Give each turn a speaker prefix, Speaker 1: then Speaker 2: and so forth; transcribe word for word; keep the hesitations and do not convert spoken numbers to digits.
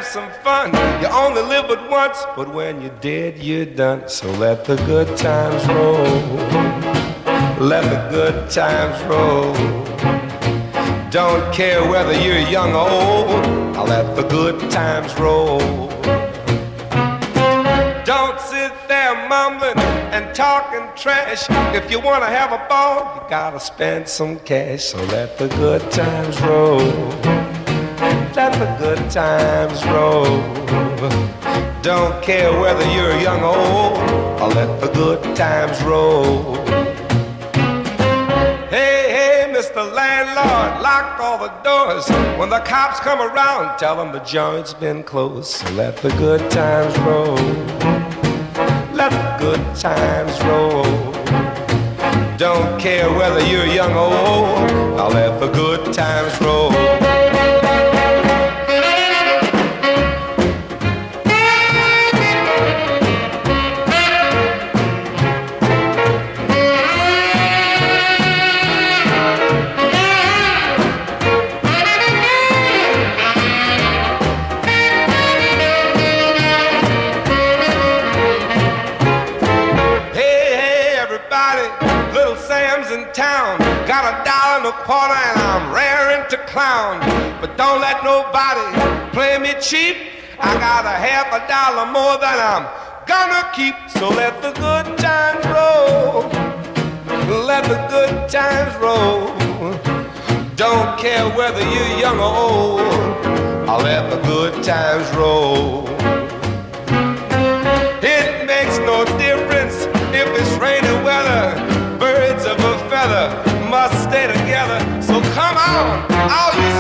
Speaker 1: have some fun. You only live but once, but when you're dead, you're done. So let the good times roll. Let the good times roll. Don't care whether you're young or old. I'll let the good times roll. Don't sit there mumbling and talking trash. If you want to have a ball, you gotta spend some cash. So let the good times roll. Let the good times roll. Don't care whether you're young or old. I'll let the good times roll. Hey, hey, Mister Landlord, lock all the doors. When the cops come around, tell them the joint's been closed. So let the good times roll. Let the good times roll. Don't care whether you're young or old. I'll let the good times roll. Got a dollar and a quarter and I'm raring to clown. But don't let nobody play me cheap. I got a half a dollar more than I'm gonna keep. So let the good times roll. Let the good times roll. Don't care whether you're young or old. I'll let the good times roll. It makes no difference if it's rainy weather. Birds of a feather must stay together. So come on, all you